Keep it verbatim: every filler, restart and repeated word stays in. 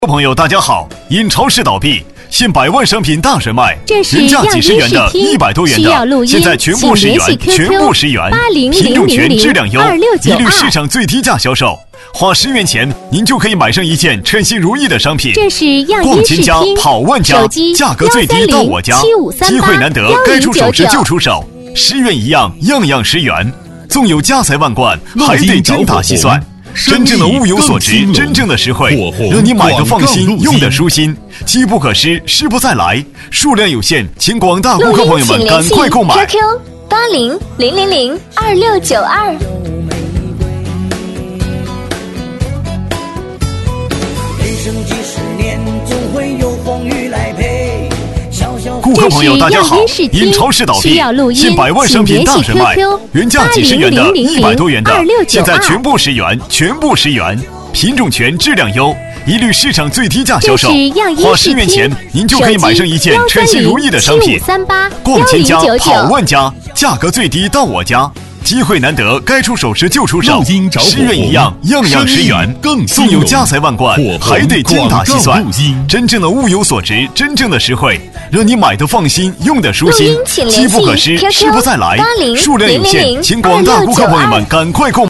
朋友大家好，因超市倒闭，现百万商品大甩卖， 这是原价几十元的、一百多元的，现在全部十元，全部十元，品种全，质量优，一律市场最低价销售。花十元钱，您就可以买上一件称心如意的商品。 这是样逛音视千家， 听， 跑万家，价格最低到我家，机会难得，该出手时就出手，十元一样，样样十元，纵有家财万贯，还得精打细算。真正的物有所值，真正的实惠，让你买的放心，用的舒心。机不可失，失不再来，数量有限，请广大顾客朋友们赶快购买。 Q Q 八零零零零二六九二。 人生几十年，总会有风雨来陪。小小顾客朋友大家好，因超市倒闭，现百万商品大甩卖，原价几十元的、一百多元的，现在全部十元，全部十元，品种全，质量优，一律市场最低价销售。花十元钱，您就可以买上一件称心如意的商品。逛千家，跑万家，价格最低到我家。 机会难得，该出手时就出手，十元一样，样样十元，纵有家财万贯，还得精打细算。真正的物有所值，真正的实惠，让你买的放心，用的舒心。机不可失，失不再来，数量有限，请广大顾客朋友们赶快购买。